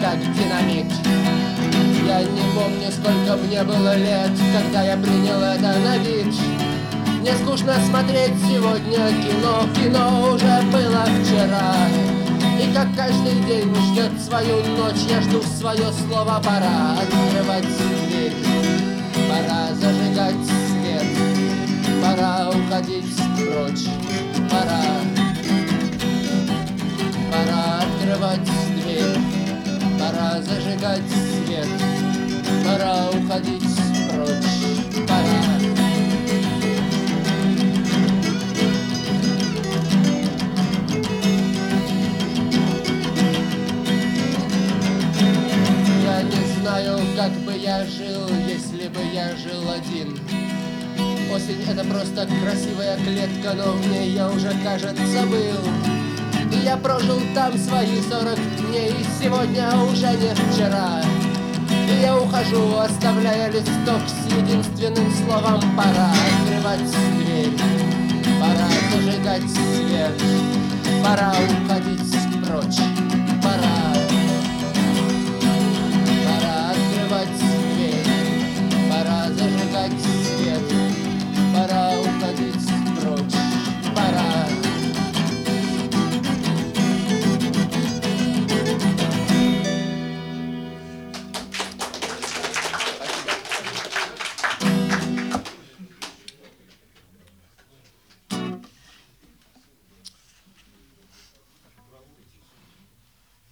как динамит. Я не помню, сколько мне было лет, когда я принял это на вид. Мне скучно смотреть сегодня кино, кино уже было вчера. И как каждый день ждет свою ночь, я жду свое слово. Пора открывать дверь, пора зажигать свет, пора уходить прочь, пора открывать дверь, пора зажигать свет, пора уходить прочь, пора. Я не знаю, как бы я жил, если бы я жил один. Осень — это просто красивая клетка, но в ней я уже, кажется, был. И я прожил там свои 40 дней, и сегодня уже не вчера. И я ухожу, оставляя листок с единственным словом: пора открывать дверь, пора зажигать свет, пора уходить прочь.